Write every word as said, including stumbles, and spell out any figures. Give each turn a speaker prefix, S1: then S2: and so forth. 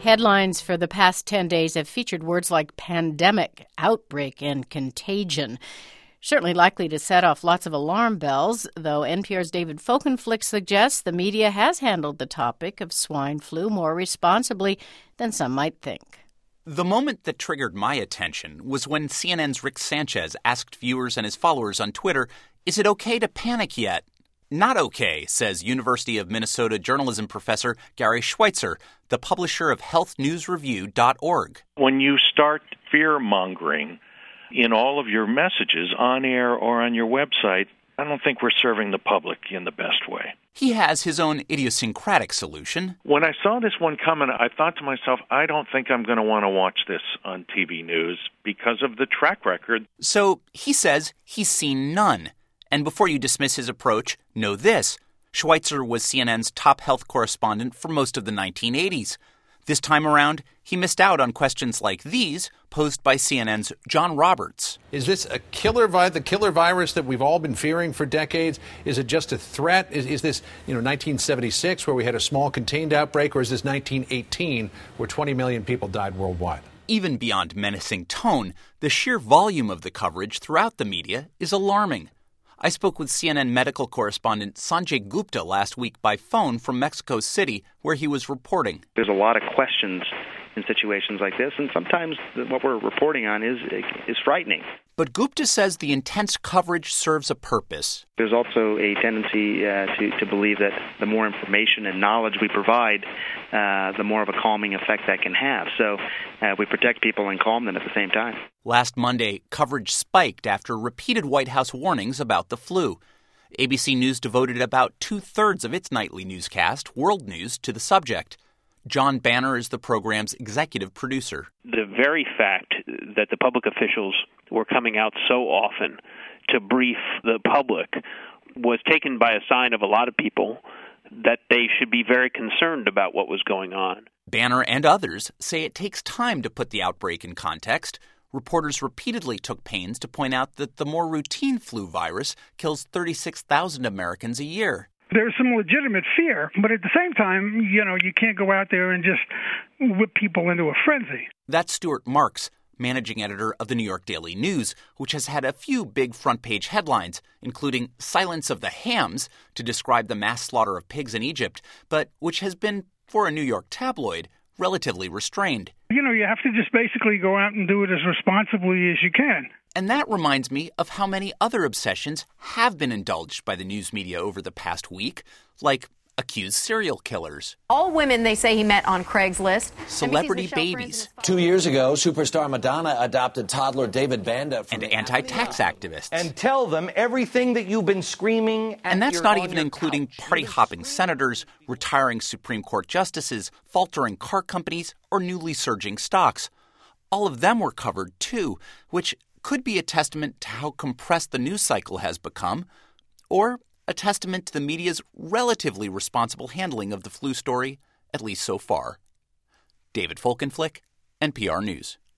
S1: Headlines for the past ten days have featured words like pandemic, outbreak, and contagion. Certainly likely to set off lots of alarm bells, though N P R's David Folkenflik suggests the media has handled the topic of swine flu more responsibly than some might think.
S2: The moment that triggered my attention was when C N N's Rick Sanchez asked viewers and his followers on Twitter, "Is it okay to panic yet?" Not okay, says University of Minnesota journalism professor Gary Schweitzer, the publisher of health news review dot org.
S3: When you start fear-mongering in all of your messages on air or on your website, I don't think we're serving the public in the best way.
S2: He has his own idiosyncratic solution.
S3: When I saw this one coming, I thought to myself, I don't think I'm going to want to watch this on T V news because of the track record.
S2: So he says he's seen none. And before you dismiss his approach, know this. Schweitzer was C N N's top health correspondent for most of the nineteen eighties. This time around, he missed out on questions like these posed by C N N's John Roberts.
S4: Is this a killer vi- the killer virus that we've all been fearing for decades? Is it just a threat? Is, is this, you know, nineteen seventy-six where we had a small contained outbreak, or is this nineteen eighteen where twenty million people died worldwide?
S2: Even beyond menacing tone, the sheer volume of the coverage throughout the media is alarming. I spoke with C N N medical correspondent Sanjay Gupta last week by phone from Mexico City, where he was reporting.
S5: There's a lot of questions in situations like this, and sometimes what we're reporting on is is frightening.
S2: But Gupta says the intense coverage serves a purpose.
S5: There's also a tendency uh, to, to believe that the more information and knowledge we provide, uh, the more of a calming effect that can have. So uh, we protect people and calm them at the same time.
S2: Last Monday, coverage spiked after repeated White House warnings about the flu. A B C News devoted about two-thirds of its nightly newscast, World News, to the subject. John Banner is the program's executive producer.
S6: The very fact that the public officials were coming out so often to brief the public was taken by a sign of a lot of people that they should be very concerned about what was going on.
S2: Banner and others say it takes time to put the outbreak in context. Reporters repeatedly took pains to point out that the more routine flu virus kills thirty-six thousand Americans a year.
S7: There's some legitimate fear, but at the same time, you know, you can't go out there and just whip people into a frenzy.
S2: That's Stuart Marks, managing editor of the New York Daily News, which has had a few big front-page headlines, including Silence of the Hams to describe the mass slaughter of pigs in Egypt, but which has been, for a New York tabloid, relatively restrained.
S7: You know, you have to just basically go out and do it as responsibly as you can.
S2: And that reminds me of how many other obsessions have been indulged by the news media over the past week, like accused serial killers.
S8: All women they say he met on Craigslist.
S2: Celebrity babies.
S9: Two years ago, superstar Madonna adopted toddler David Banda from
S2: and anti-tax activists.
S10: And tell them everything that you've been screaming at
S2: And that's
S10: your,
S2: not even
S10: your
S2: including
S10: couch.
S2: party-hopping senators, retiring Supreme Court justices, faltering car companies, or newly surging stocks. All of them were covered, too, which could be a testament to how compressed the news cycle has become, or a testament to the media's relatively responsible handling of the flu story, at least so far. David Folkenflik, N P R News.